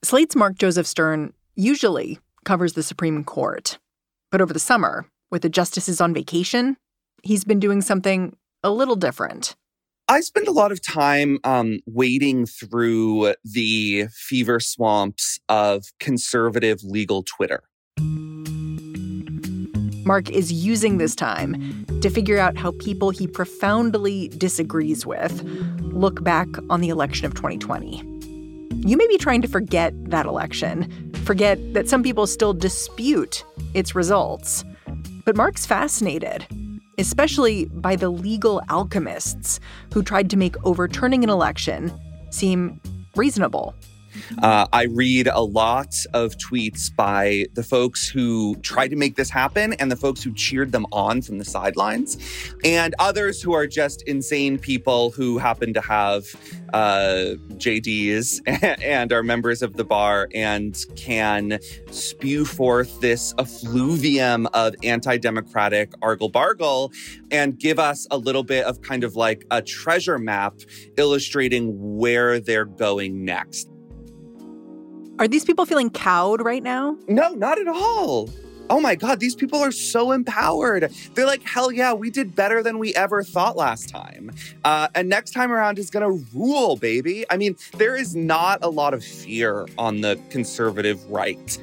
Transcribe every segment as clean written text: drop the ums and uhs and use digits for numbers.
Slate's Mark Joseph Stern usually covers the Supreme Court. But over the summer, with the justices on vacation, he's been doing something a little different. I spend a lot of time wading through the fever swamps of conservative legal Twitter. Mark is using this time to figure out how people he profoundly disagrees with look back on the election of 2020. You may be trying to forget that election, forget that some people still dispute its results. But Mark's fascinated, especially by the legal alchemists who tried to make overturning an election seem reasonable. I read a lot of tweets by the folks who tried to make this happen and the folks who cheered them on from the sidelines, and others who are just insane people who happen to have JDs and are members of the bar and can spew forth this effluvium of anti-democratic argle-bargle and give us a little bit of kind of like a treasure map illustrating where they're going next. Are these people feeling cowed right now? No, not at all. Oh my God, these people are so empowered. They're like, hell yeah, we did better than we ever thought last time. And next time around is gonna rule, baby. I mean, there is not a lot of fear on the conservative right.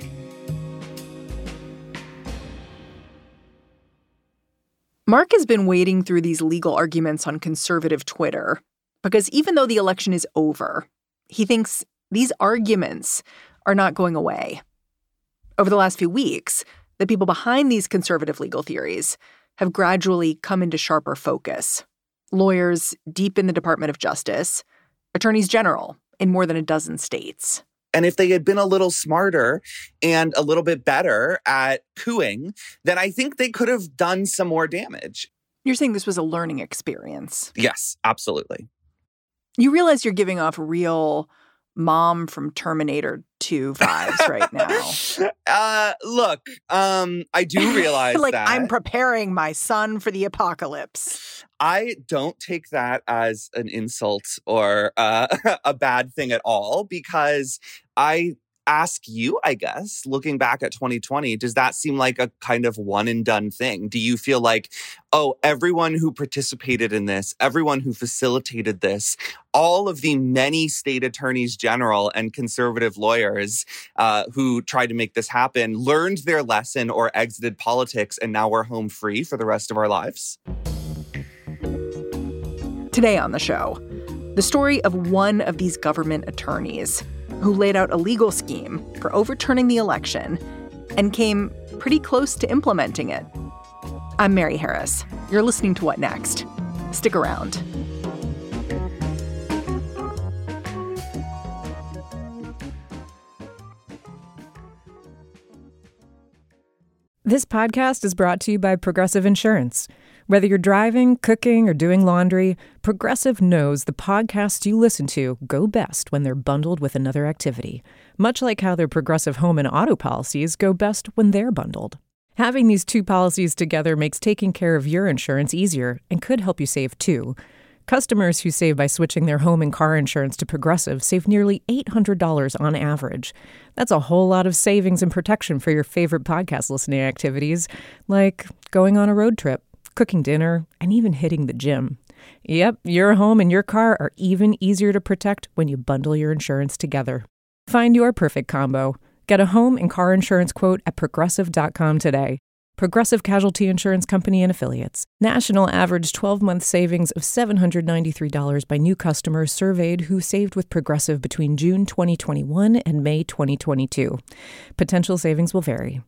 Mark has been wading through these legal arguments on conservative Twitter because even though the election is over, he thinks these arguments are not going away. Over the last few weeks, the people behind these conservative legal theories have gradually come into sharper focus. Lawyers deep in the Department of Justice, attorneys general in more than a dozen states. And if they had been a little smarter and a little bit better at cooing, then I think they could have done some more damage. You're saying this was a learning experience? Yes, absolutely. You realize you're giving off real Mom from Terminator 2 vibes right now. Look, I do realize like that. I'm preparing my son for the apocalypse. I don't take that as an insult or a bad thing at all, because I ask you, I guess, looking back at 2020, does that seem like a kind of one and done thing? Do you feel like, oh, everyone who participated in this, everyone who facilitated this, all of the many state attorneys general and conservative lawyers who tried to make this happen learned their lesson or exited politics and now we're home free for the rest of our lives? Today on the show, the story of one of these government attorneys who laid out a legal scheme for overturning the election and came pretty close to implementing it. I'm Mary Harris. You're listening to What Next? Stick around. This podcast is brought to you by Progressive Insurance. Whether you're driving, cooking, or doing laundry, Progressive knows the podcasts you listen to go best when they're bundled with another activity, much like how their Progressive home and auto policies go best when they're bundled. Having these two policies together makes taking care of your insurance easier and could help you save, too. Customers who save by switching their home and car insurance to Progressive save nearly $800 on average. That's a whole lot of savings and protection for your favorite podcast listening activities, like going on a road trip, cooking dinner, and even hitting the gym. Yep, your home and your car are even easier to protect when you bundle your insurance together. Find your perfect combo. Get a home and car insurance quote at Progressive.com today. Progressive Casualty Insurance Company and Affiliates. National average 12-month savings of $793 by new customers surveyed who saved with Progressive between June 2021 and May 2022. Potential savings will vary.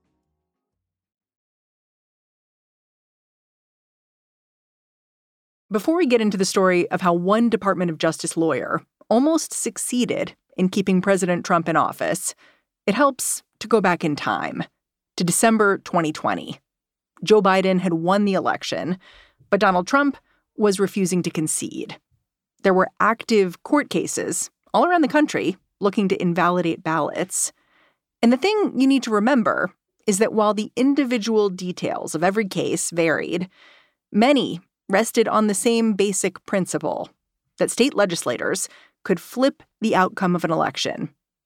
Before we get into the story of how one Department of Justice lawyer almost succeeded in keeping President Trump in office, it helps to go back in time to December 2020. Joe Biden had won the election, but Donald Trump was refusing to concede. There were active court cases all around the country looking to invalidate ballots. And the thing you need to remember is that while the individual details of every case varied, many rested on the same basic principle that state legislators could flip the outcome of an election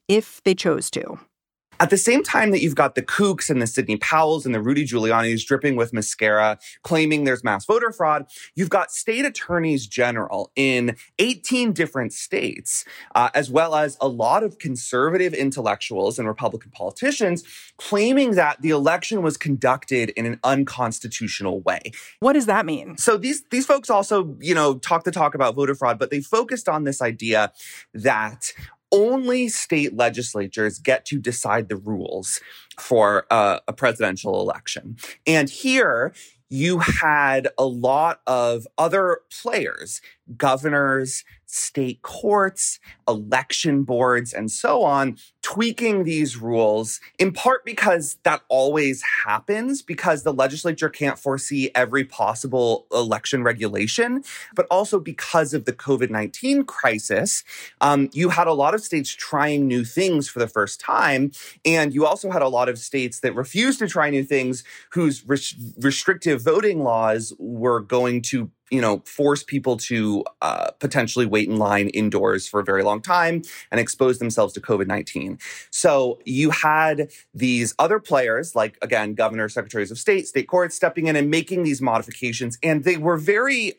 if they chose to. At the same time that you've got the kooks and the Sidney Powells and the Rudy Giuliani's dripping with mascara, claiming there's mass voter fraud, you've got state attorneys general in 18 different states, as well as a lot of conservative intellectuals and Republican politicians claiming that the election was conducted in an unconstitutional way. What does that mean? So these folks also, talk the talk about voter fraud, but they focused on this idea that only state legislatures get to decide the rules for a presidential election. And here you had a lot of other players, governors, state courts, election boards, and so on, tweaking these rules, in part because that always happens, because the legislature can't foresee every possible election regulation, but also because of the COVID-19 crisis. You had a lot of states trying new things for the first time, and you also had a lot of states that refused to try new things whose restrictive voting laws were going to force people to potentially wait in line indoors for a very long time and expose themselves to COVID-19. So you had these other players, like, again, governors, secretaries of state, state courts, stepping in and making these modifications. And they were very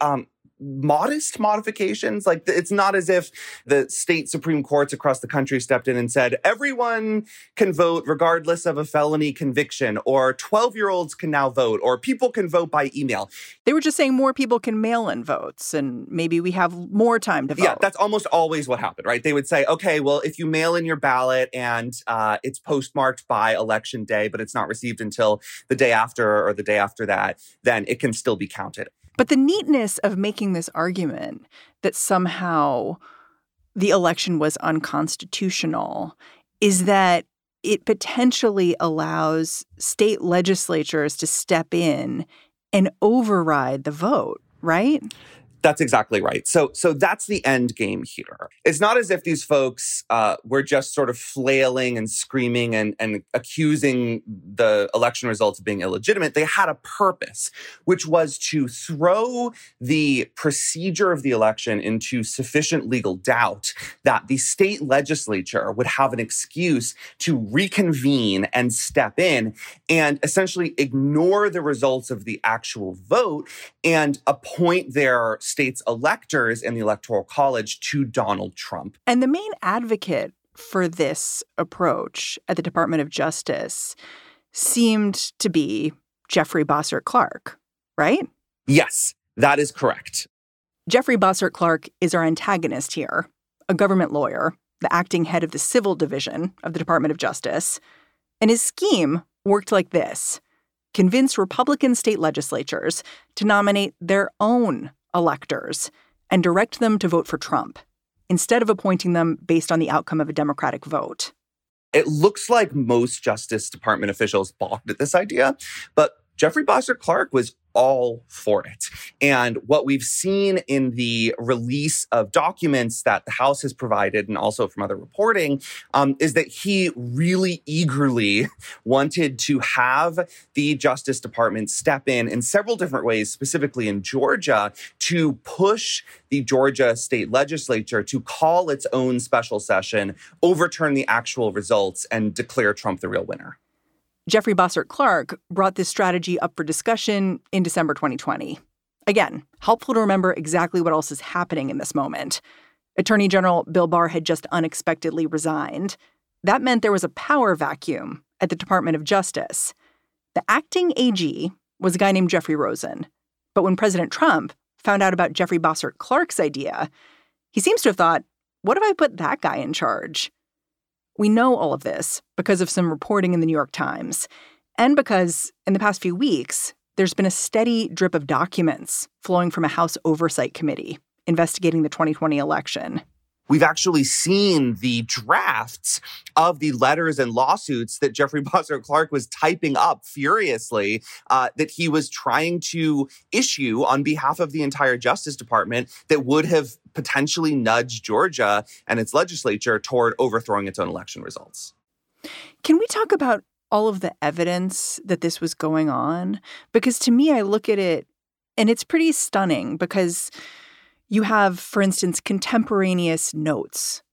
modest modifications. Like, it's not as if the state Supreme Courts across the country stepped in and said, everyone can vote regardless of a felony conviction, or 12-year-olds can now vote, or people can vote by email. They were just saying more people can mail in votes and maybe we have more time to vote. Yeah, that's almost always what happened, right? They would say, okay, well, if you mail in your ballot and it's postmarked by election day, but it's not received until the day after or the day after that, then it can still be counted. But the neatness of making this argument that somehow the election was unconstitutional is that it potentially allows state legislatures to step in and override the vote, right? That's exactly right. So that's the end game here. It's not as if these folks were just sort of flailing and screaming and accusing the election results of being illegitimate. They had a purpose, which was to throw the procedure of the election into sufficient legal doubt that the state legislature would have an excuse to reconvene and step in and essentially ignore the results of the actual vote and appoint their state's electors in the Electoral College to Donald Trump. And the main advocate for this approach at the Department of Justice seemed to be Jeffrey Bossert Clark, right? Yes, that is correct. Jeffrey Bossert Clark is our antagonist here, a government lawyer, the acting head of the civil division of the Department of Justice. And his scheme worked like this: convince Republican state legislatures to nominate their own electors and direct them to vote for Trump instead of appointing them based on the outcome of a Democratic vote. It looks like most Justice Department officials balked at this idea, but Jeffrey Bossert Clark was all for it. And what we've seen in the release of documents that the House has provided, and also from other reporting, is that he really eagerly wanted to have the Justice Department step in several different ways, specifically in Georgia, to push the Georgia state legislature to call its own special session, overturn the actual results, and declare Trump the real winner. Jeffrey Bossert Clark brought this strategy up for discussion in December 2020. Again, helpful to remember exactly what else is happening in this moment. Attorney General Bill Barr had just unexpectedly resigned. That meant there was a power vacuum at the Department of Justice. The acting AG was a guy named Jeffrey Rosen. But when President Trump found out about Jeffrey Bossert Clark's idea, he seems to have thought, what if I put that guy in charge? We know all of this because of some reporting in the New York Times, and because in the past few weeks, there's been a steady drip of documents flowing from a House Oversight Committee investigating the 2020 election. We've actually seen the drafts of the letters and lawsuits that Jeffrey Bossert Clark was typing up furiously, that he was trying to issue on behalf of the entire Justice Department that would have potentially nudged Georgia and its legislature toward overthrowing its own election results. Can we talk about all of the evidence that this was going on? Because to me, I look at it and it's pretty stunning because you have, for instance, contemporaneous notes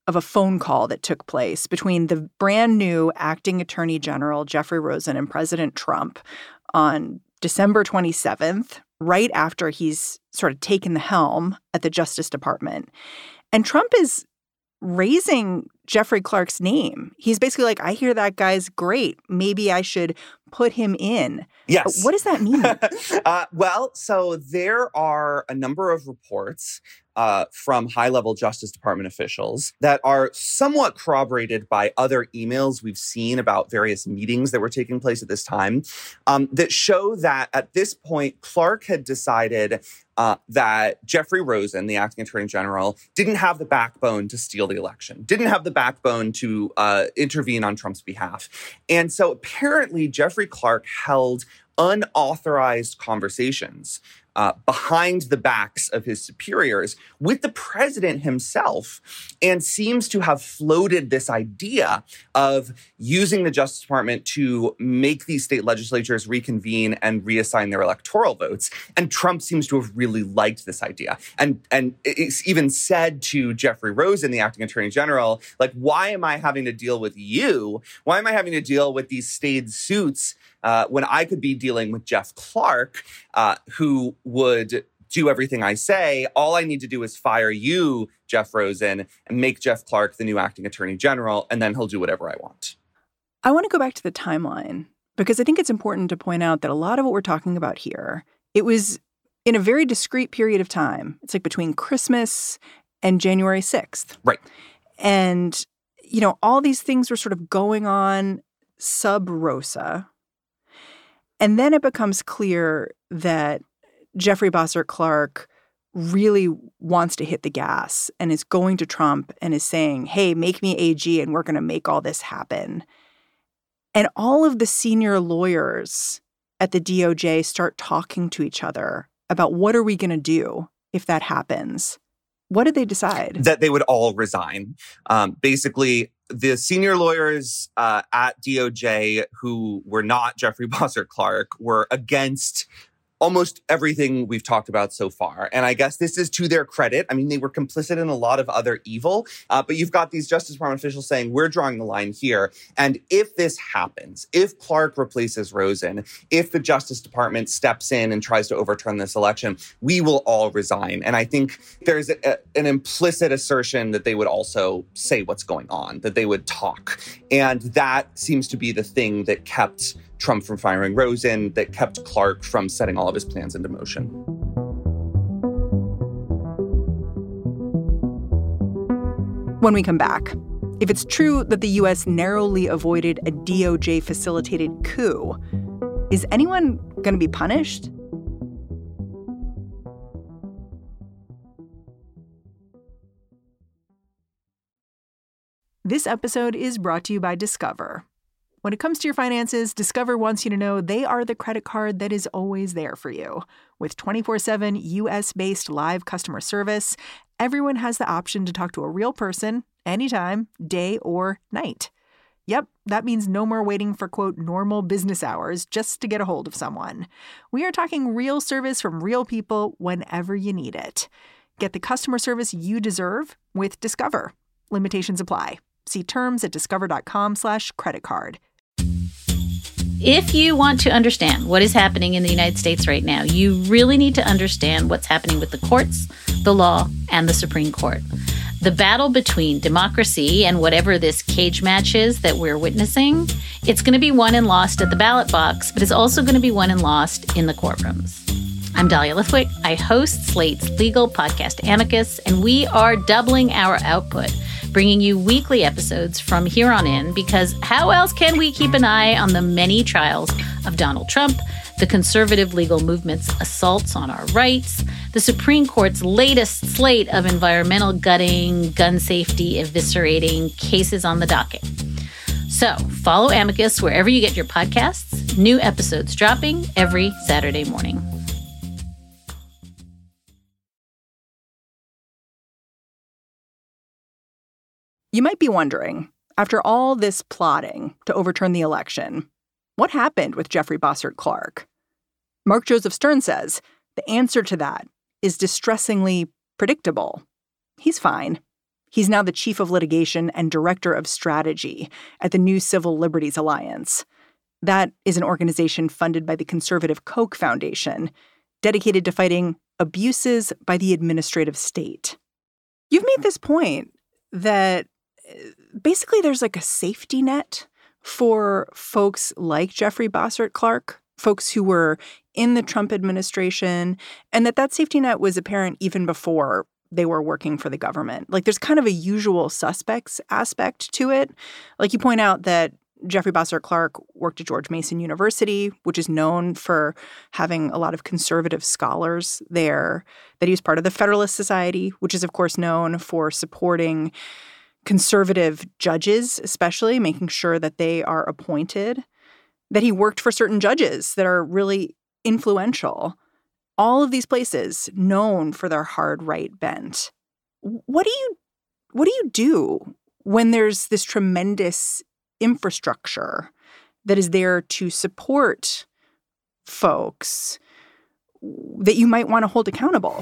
of a phone call that took place between the brand new acting attorney general, Jeffrey Rosen, and President Trump on December 27th, right after he's sort of taken the helm at the Justice Department. And Trump is raising Jeffrey Clark's name. He's basically like, I hear that guy's great. Maybe I should put him in. Yes. What does that mean? Well, so there are a number of reports from high-level Justice Department officials that are somewhat corroborated by other emails we've seen about various meetings that were taking place at this time that show that at this point, Clark had decided that Jeffrey Rosen, the acting attorney general, didn't have the backbone to steal the election, didn't have the backbone to intervene on Trump's behalf. And so apparently Jeffrey Clark held unauthorized conversations behind the backs of his superiors with the president himself, and seems to have floated this idea of using the Justice Department to make these state legislatures reconvene and reassign their electoral votes. And Trump seems to have really liked this idea. And it's even said to Jeffrey Rosen, the acting attorney general, like, why am I having to deal with you? Why am I having to deal with these stayed suits when I could be dealing with Jeff Clark, who would do everything I say? All I need to do is fire you, Jeff Rosen, and make Jeff Clark the new acting attorney general, and then he'll do whatever I want. I want to go back to the timeline, because I think it's important to point out that a lot of what we're talking about here, it was in a very discrete period of time. It's like between Christmas and January 6th. Right. And, you know, all these things were sort of going on sub rosa. And then it becomes clear that Jeffrey Bossert Clark really wants to hit the gas and is going to Trump and is saying, hey, make me AG and we're going to make all this happen. And all of the senior lawyers at the DOJ start talking to each other about what are we going to do if that happens. What did they decide? That they would all resign. Basically, the senior lawyers at DOJ who were not Jeffrey Bossert Clark were against almost everything we've talked about so far. And I guess this is to their credit. I mean, they were complicit in a lot of other evil, but you've got these Justice Department officials saying, we're drawing the line here. And if this happens, if Clark replaces Rosen, if the Justice Department steps in and tries to overturn this election, we will all resign. And I think there's an implicit assertion that they would also say what's going on, that they would talk. And that seems to be the thing that kept Trump from firing Rosen, that kept Clark from setting all of his plans into motion. When we come back, if it's true that the U.S. narrowly avoided a DOJ-facilitated coup, is anyone going to be punished? This episode is brought to you by Discover. When it comes to your finances, Discover wants you to know they are the credit card that is always there for you. With 24/7 U.S.-based live customer service, everyone has the option to talk to a real person anytime, day or night. Yep, that means no more waiting for, quote, normal business hours just to get a hold of someone. We are talking real service from real people whenever you need it. Get the customer service you deserve with Discover. Limitations apply. See terms at discover.com/creditcard. If you want to understand what is happening in the United States right now, you really need to understand what's happening with the courts, the law, and the Supreme Court. The battle between democracy and whatever this cage match is that we're witnessing, it's going to be won and lost at the ballot box, but it's also going to be won and lost in the courtrooms. I'm Dahlia Lithwick. I host Slate's legal podcast Amicus, and we are doubling our output, bringing you weekly episodes from here on in, because how else can we keep an eye on the many trials of Donald Trump, the conservative legal movement's assaults on our rights, the Supreme Court's latest slate of environmental gutting, gun safety eviscerating cases on the docket. So follow Amicus wherever you get your podcasts. New episodes dropping every Saturday morning. You might be wondering, after all this plotting to overturn the election, what happened with Jeffrey Bossert Clark? Mark Joseph Stern says the answer to that is distressingly predictable. He's fine. He's now the chief of litigation and director of strategy at the New Civil Liberties Alliance. That is an organization funded by the conservative Koch Foundation, dedicated to fighting abuses by the administrative state. You've made this point that basically there's like a safety net for folks like Jeffrey Bossert Clark, folks who were in the Trump administration, and that safety net was apparent even before they were working for the government. Like there's kind of a usual suspects aspect to it. Like you point out that Jeffrey Bossert Clark worked at George Mason University, which is known for having a lot of conservative scholars there, that he was part of the Federalist Society, which is, of course, known for supporting conservative judges, especially making sure that they are appointed, that he worked for certain judges that are really influential. All of these places known for their hard right bent. What do you do when there's this tremendous infrastructure that is there to support folks that you might want to hold accountable?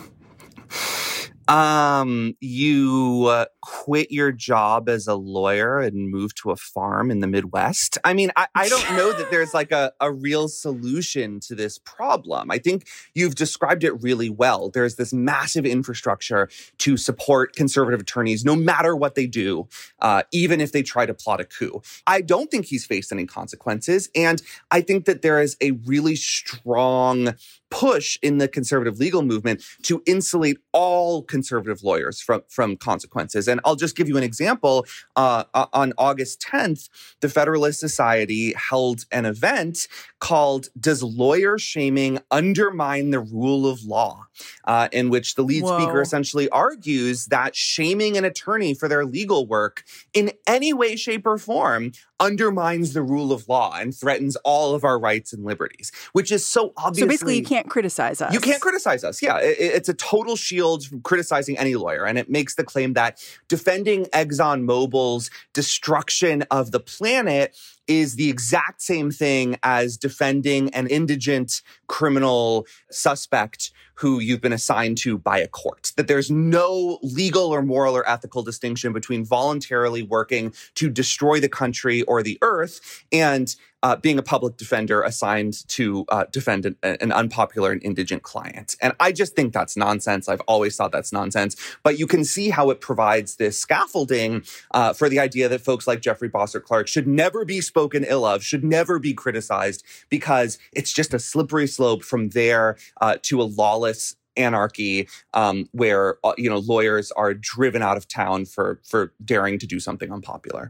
You quit your job as a lawyer and move to a farm in the Midwest. I mean, I don't know that there's like a real solution to this problem. I think you've described it really well. There's this massive infrastructure to support conservative attorneys, no matter what they do, even if they try to plot a coup. I don't think he's faced any consequences. And I think that there is a really strong push in the conservative legal movement to insulate all conservative lawyers from consequences. And I'll just give you an example. On August 10th, the Federalist Society held an event called Does Lawyer Shaming Undermine the Rule of Law? In which the lead speaker essentially argues that shaming an attorney for their legal work in any way, shape, or form undermines the rule of law and threatens all of our rights and liberties, which is so obviously... So basically, you can't criticize us. You can't criticize us, yeah. It's a total shield from criticizing any lawyer, and it makes the claim that defending ExxonMobil's destruction of the planet is the exact same thing as defending an indigent criminal suspect who you've been assigned to by a court. That there's no legal or moral or ethical distinction between voluntarily working to destroy the country or the earth and being a public defender assigned to defend an unpopular and indigent client. And I just think that's nonsense. I've always thought that's nonsense. But you can see how it provides this scaffolding for the idea that folks like Jeffrey Bossert Clark should never be spoken ill of, should never be criticized, because it's just a slippery slope from there to a lawless anarchy where lawyers are driven out of town for daring to do something unpopular.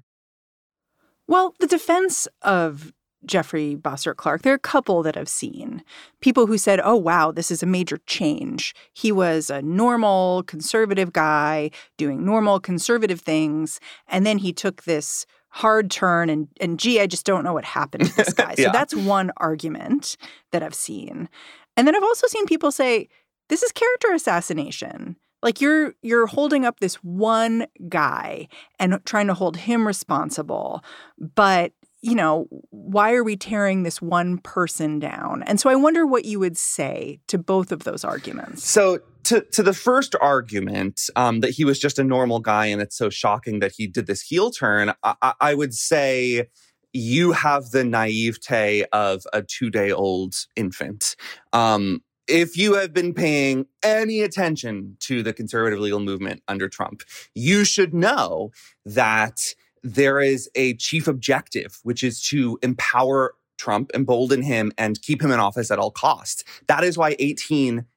Well, the defense of Jeffrey Bossert Clark, there are a couple that I've seen. People who said, oh, wow, this is a major change. He was a normal conservative guy doing normal conservative things. And then he took this hard turn and gee, I just don't know what happened to this guy. Yeah. So that's one argument that I've seen. And then I've also seen people say, this is character assassination. Like you're holding up this one guy and trying to hold him responsible. But, why are we tearing this one person down? And so I wonder what you would say to both of those arguments. So to the first argument, that he was just a normal guy and it's so shocking that he did this heel turn, I would say you have the naivete of a 2-day-old infant. If you have been paying any attention to the conservative legal movement under Trump, you should know that there is a chief objective, which is to empower Trump, embolden him, and keep him in office at all costs. That is why 18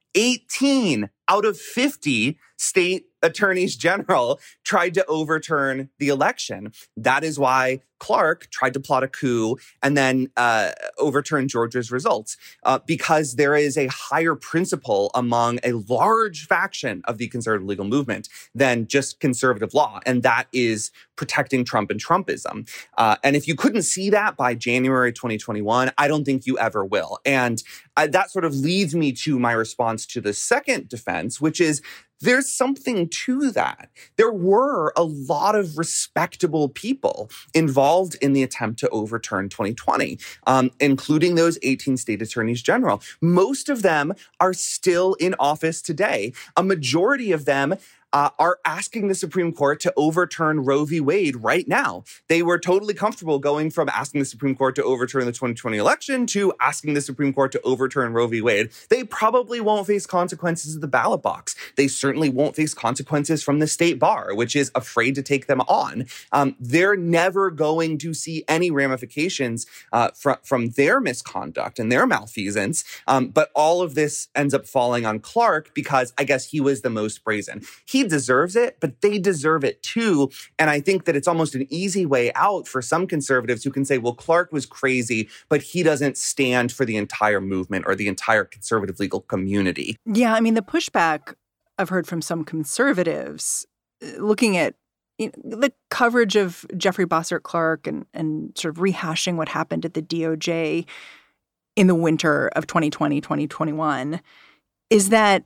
out of 50 state attorneys general tried to overturn the election. That is why Clark tried to plot a coup and then overturn Georgia's results, because there is a higher principle among a large faction of the conservative legal movement than just conservative law, and that is protecting Trump and Trumpism. And if you couldn't see that by January 2021, I don't think you ever will. And that sort of leads me to my response to the second defense, which is there's something to that. There were a lot of respectable people involved in the attempt to overturn 2020, including those 18 state attorneys general. Most of them are still in office today. A majority of them are asking the Supreme Court to overturn Roe v. Wade right now. They were totally comfortable going from asking the Supreme Court to overturn the 2020 election to asking the Supreme Court to overturn Roe v. Wade. They probably won't face consequences of the ballot box. They certainly won't face consequences from the state bar, which is afraid to take them on. They're never going to see any ramifications from their misconduct and their malfeasance. But all of this ends up falling on Clark because I guess he was the most brazen. He deserves it, but they deserve it too. And I think that it's almost an easy way out for some conservatives who can say, well, Clark was crazy, but he doesn't stand for the entire movement or the entire conservative legal community. Yeah, I mean, the pushback I've heard from some conservatives looking at the coverage of Jeffrey Bossert Clark and sort of rehashing what happened at the DOJ in the winter of 2020, 2021, is that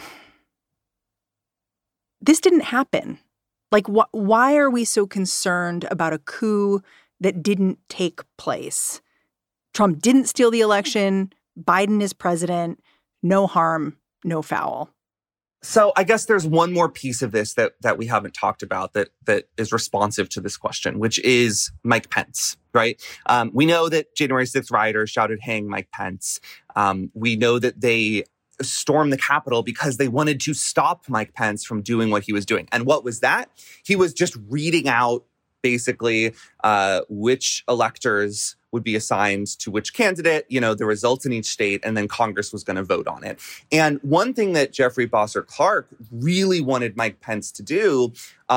this didn't happen. Like, why are we so concerned about a coup that didn't take place? Trump didn't steal the election. Biden is president. No harm, no foul. So I guess there's one more piece of this that we haven't talked about that is responsive to this question, which is Mike Pence, right? We know that January 6th rioters shouted, "Hang Mike Pence." We know that they stormed the Capitol because they wanted to stop Mike Pence from doing what he was doing. And what was that? He was just reading out basically which electors would be assigned to which candidate, the results in each state, and then Congress was going to vote on it. And one thing that Jeffrey Bossert Clark really wanted Mike Pence to do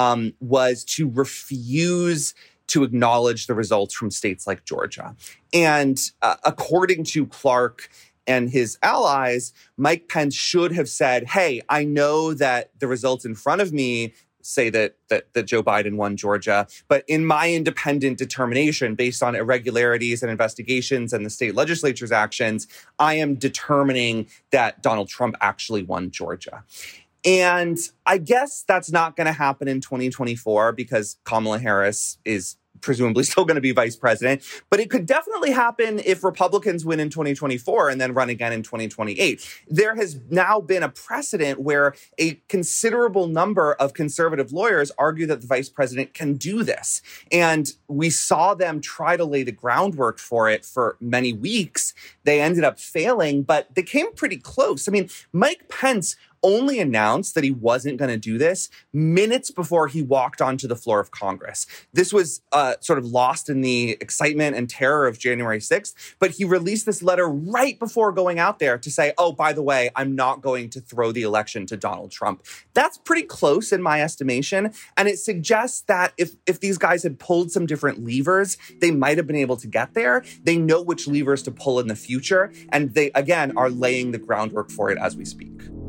was to refuse to acknowledge the results from states like Georgia. And according to Clark and his allies, Mike Pence should have said, hey, I know that the results in front of me say that Joe Biden won Georgia, but in my independent determination, based on irregularities and investigations and the state legislature's actions, I am determining that Donald Trump actually won Georgia. And I guess that's not going to happen in 2024 because Kamala Harris is presumably still going to be vice president. But it could definitely happen if Republicans win in 2024 and then run again in 2028. There has now been a precedent where a considerable number of conservative lawyers argue that the vice president can do this. And we saw them try to lay the groundwork for it for many weeks. They ended up failing, but they came pretty close. I mean, Mike Pence only announced that he wasn't going to do this minutes before he walked onto the floor of Congress. This was sort of lost in the excitement and terror of January 6th, but he released this letter right before going out there to say, oh, by the way, I'm not going to throw the election to Donald Trump. That's pretty close in my estimation, and it suggests that if these guys had pulled some different levers, they might have been able to get there. They know which levers to pull in the future, and they, again, are laying the groundwork for it as we speak.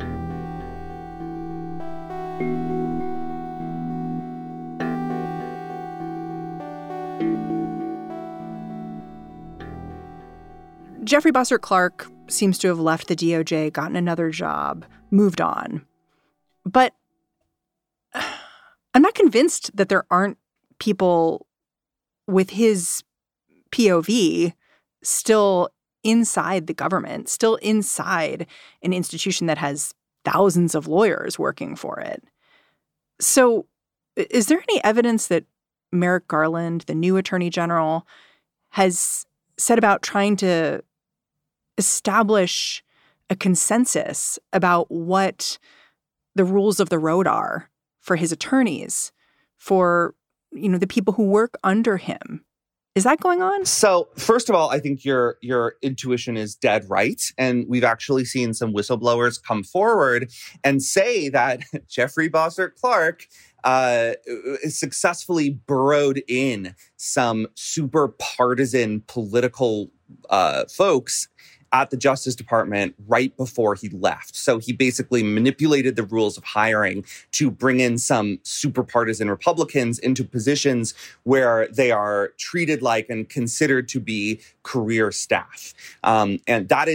Jeffrey Bossert Clark seems to have left the DOJ, gotten another job, moved on. But I'm not convinced that there aren't people with his POV still inside the government, still inside an institution that has thousands of lawyers working for it. So is there any evidence that Merrick Garland, the new attorney general, has said about trying to establish a consensus about what the rules of the road are for his attorneys, for, the people who work under him? Is that going on? So, first of all, I think your intuition is dead right. And we've actually seen some whistleblowers come forward and say that Jeffrey Bossert Clark successfully burrowed in some super partisan political folks at the Justice Department right before he left. So he basically manipulated the rules of hiring to bring in some super partisan Republicans into positions where they are treated like and considered to be career staff. And that is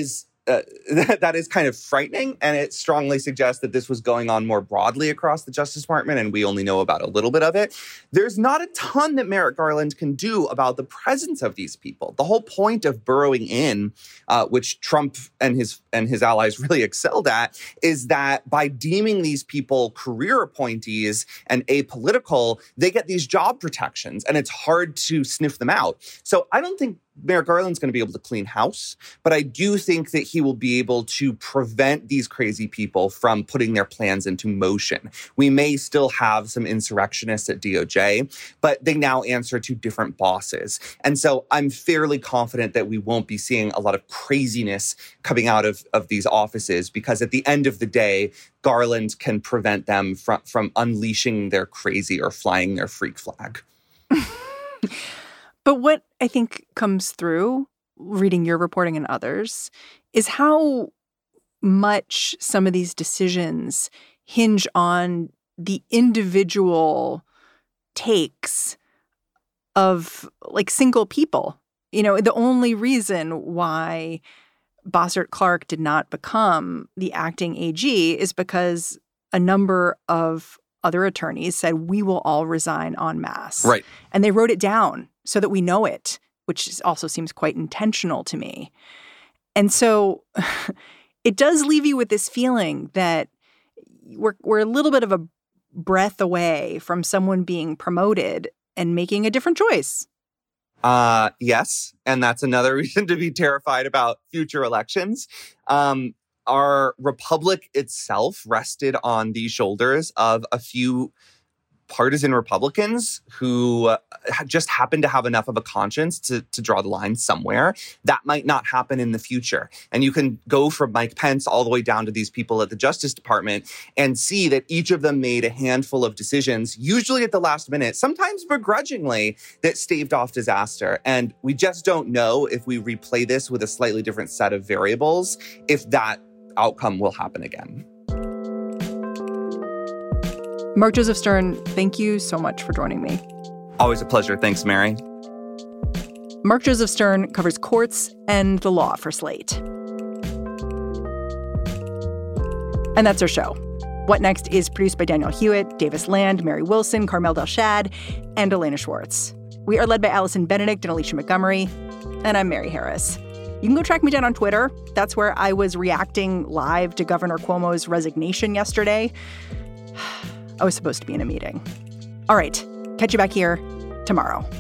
that is kind of frightening, and it strongly suggests that this was going on more broadly across the Justice Department, and we only know about a little bit of it. There's not a ton that Merrick Garland can do about the presence of these people. The whole point of burrowing in, which Trump and his allies really excelled at, is that by deeming these people career appointees and apolitical, they get these job protections, and it's hard to sniff them out. So I don't think Merrick Garland's going to be able to clean house, but I do think that he will be able to prevent these crazy people from putting their plans into motion. We may still have some insurrectionists at DOJ, but they now answer to different bosses. And so I'm fairly confident that we won't be seeing a lot of craziness coming out of these offices, because at the end of the day, Garland can prevent them from unleashing their crazy or flying their freak flag. But what I think comes through reading your reporting and others is how much some of these decisions hinge on the individual takes of like single people. You know, the only reason why Bossert Clark did not become the acting AG is because a number of other attorneys said, we will all resign en masse. Right. And they wrote it down so that we know it, which also seems quite intentional to me. And so it does leave you with this feeling that we're a little bit of a breath away from someone being promoted and making a different choice. Yes. And that's another reason to be terrified about future elections. Our republic itself rested on the shoulders of a few partisan Republicans who just happen to have enough of a conscience to draw the line somewhere. That might not happen in the future. And you can go from Mike Pence all the way down to these people at the Justice Department and see that each of them made a handful of decisions, usually at the last minute, sometimes begrudgingly, that staved off disaster. And we just don't know, if we replay this with a slightly different set of variables, if that outcome will happen again. Mark Joseph Stern, thank you so much for joining me. Always a pleasure. Thanks, Mary. Mark Joseph Stern covers courts and the law for Slate. And that's our show. What Next is produced by Daniel Hewitt, Davis Land, Mary Wilson, Carmel Delshad, and Elena Schwartz. We are led by Allison Benedict and Alicia Montgomery. And I'm Mary Harris. You can go track me down on Twitter. That's where I was reacting live to Governor Cuomo's resignation yesterday. I was supposed to be in a meeting. All right, catch you back here tomorrow.